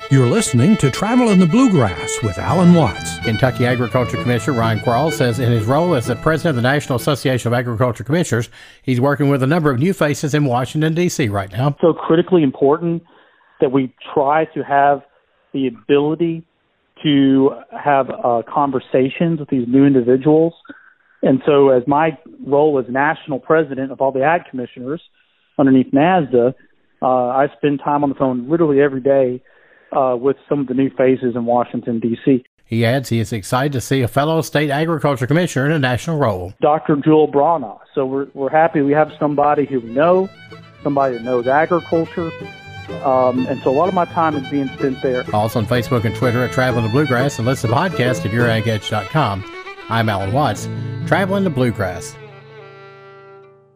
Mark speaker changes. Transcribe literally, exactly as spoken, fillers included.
Speaker 1: You're listening to Travel in the Bluegrass with Alan Watts.
Speaker 2: Kentucky Agriculture Commissioner Ryan Quarles says in his role as the president of the National Association of Agriculture Commissioners, he's working with a number of new faces in Washington, D C right now.
Speaker 3: So critically important that we try to have the ability to have uh, conversations with these new individuals. And so as my role as national president of all the ag commissioners underneath NASDA, uh, I spend time on the phone literally every day Uh, with some of the new faces in Washington, D C.
Speaker 2: He adds he is excited to see a fellow state agriculture commissioner in a national role.
Speaker 3: Doctor Jewel Brana. So we're, we're happy we have somebody who we know, somebody that knows agriculture. Um, and so a lot of my time is being spent there.
Speaker 2: Also on Facebook and Twitter at Traveling the Bluegrass, and listen to the podcast at your ag edge dot com. I'm Alan Watts, Traveling the Bluegrass.